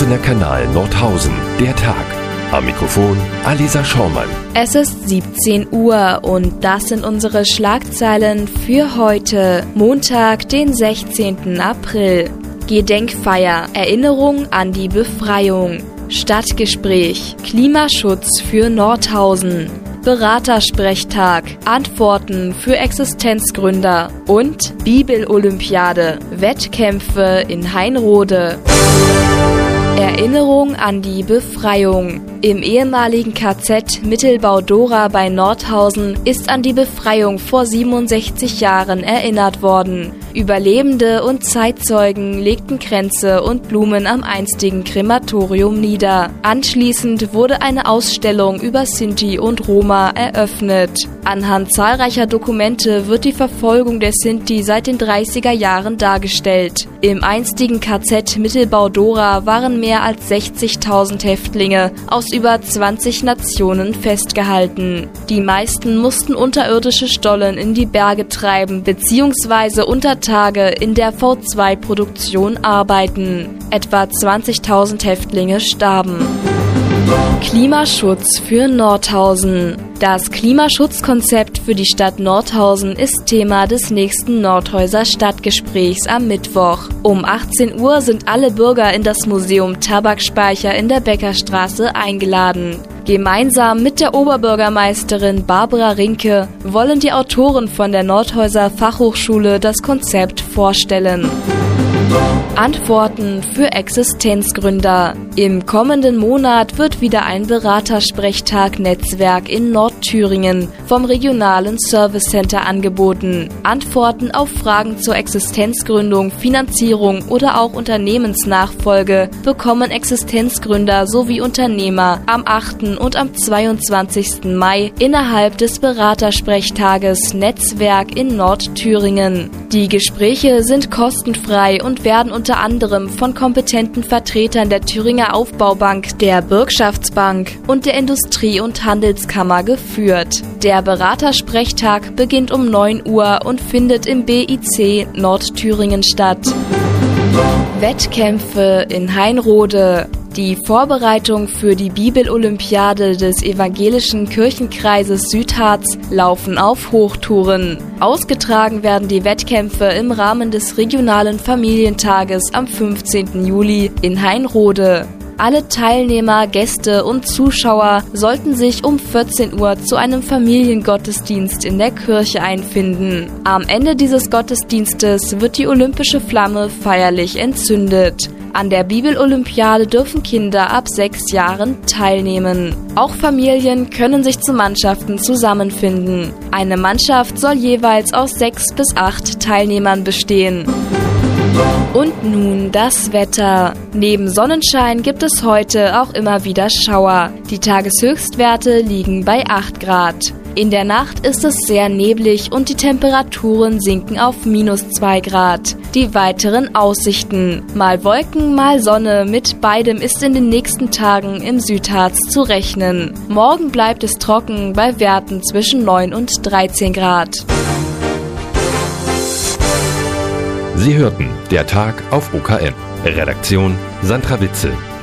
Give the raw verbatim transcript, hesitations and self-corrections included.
geschlossener Kanal Nordhausen, der Tag. Am Mikrofon Alisa Schaumann. Es ist siebzehn Uhr und das sind unsere Schlagzeilen für heute, Montag, den sechzehnten April. Gedenkfeier, Erinnerung an die Befreiung. Stadtgespräch, Klimaschutz für Nordhausen. Beratersprechtag, Antworten für Existenzgründer und Bibelolympiade, Wettkämpfe in Heinrode. Erinnerung an die Befreiung. Im ehemaligen K Z Mittelbau-Dora bei Nordhausen ist an die Befreiung vor siebenundsechzig Jahren erinnert worden. Überlebende und Zeitzeugen legten Kränze und Blumen am einstigen Krematorium nieder. Anschließend wurde eine Ausstellung über Sinti und Roma eröffnet. Anhand zahlreicher Dokumente wird die Verfolgung der Sinti seit den dreißiger Jahren dargestellt. Im einstigen K Z Mittelbau-Dora waren mehr als sechzigtausend Häftlinge aus über zwanzig Nationen festgehalten. Die meisten mussten unterirdische Stollen in die Berge treiben bzw. unter Tage in der V zwei Produktion arbeiten. Etwa zwanzigtausend Häftlinge starben. Klimaschutz für Nordhausen. Das Klimaschutzkonzept für die Stadt Nordhausen ist Thema des nächsten Nordhäuser Stadtgesprächs am Mittwoch. Um achtzehn Uhr sind alle Bürger in das Museum Tabakspeicher in der Beckerstraße eingeladen. Gemeinsam mit der Oberbürgermeisterin Barbara Rinke wollen die Autoren von der Nordhäuser Fachhochschule das Konzept vorstellen. Antworten für Existenzgründer. Im kommenden Monat wird wieder ein Beratersprechtag-Netzwerk in Nordthüringen vom regionalen Service Center angeboten. Antworten auf Fragen zur Existenzgründung, Finanzierung oder auch Unternehmensnachfolge bekommen Existenzgründer sowie Unternehmer am achten und am zweiundzwanzigsten Mai innerhalb des Beratersprechtages Netzwerk in Nordthüringen. Die Gespräche sind kostenfrei und werden unter anderem von kompetenten Vertretern der Thüringer Aufbaubank, der Bürgschaftsbank und der Industrie- und Handelskammer geführt. Der Beratersprechtag beginnt um neun Uhr und findet im B I C Nordthüringen statt. Wettkämpfe in Heinrode. Die Vorbereitung für die Bibelolympiade des Evangelischen Kirchenkreises Südharz laufen auf Hochtouren. Ausgetragen werden die Wettkämpfe im Rahmen des regionalen Familientages am fünfzehnten Juli in Heinrode. Alle Teilnehmer, Gäste und Zuschauer sollten sich um vierzehn Uhr zu einem Familiengottesdienst in der Kirche einfinden. Am Ende dieses Gottesdienstes wird die olympische Flamme feierlich entzündet. An der Bibelolympiade dürfen Kinder ab sechs Jahren teilnehmen. Auch Familien können sich zu Mannschaften zusammenfinden. Eine Mannschaft soll jeweils aus sechs bis acht Teilnehmern bestehen. Und nun das Wetter. Neben Sonnenschein gibt es heute auch immer wieder Schauer. Die Tageshöchstwerte liegen bei acht Grad. In der Nacht ist es sehr neblig und die Temperaturen sinken auf minus zwei Grad. Die weiteren Aussichten. Mal Wolken, mal Sonne. Mit beidem ist in den nächsten Tagen im Südharz zu rechnen. Morgen bleibt es trocken bei Werten zwischen neun und dreizehn Grad. Sie hörten der Tag auf O K M. Redaktion Sandra Witzel.